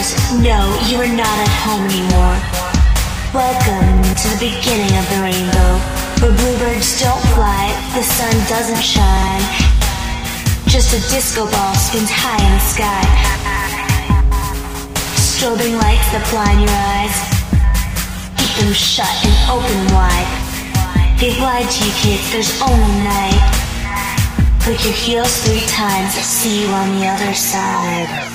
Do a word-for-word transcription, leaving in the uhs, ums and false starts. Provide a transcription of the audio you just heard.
knows, no, you are not at home anymore. Welcome to the beginning of the rainbow, where bluebirds don't fly, the sun doesn't shine. Just a disco ball spins high in the sky. Strobing lights that blind your eyes, keep them shut and open wide. They've lied to you kids, there's only night. Click your heels three times, I'll see you on the other side.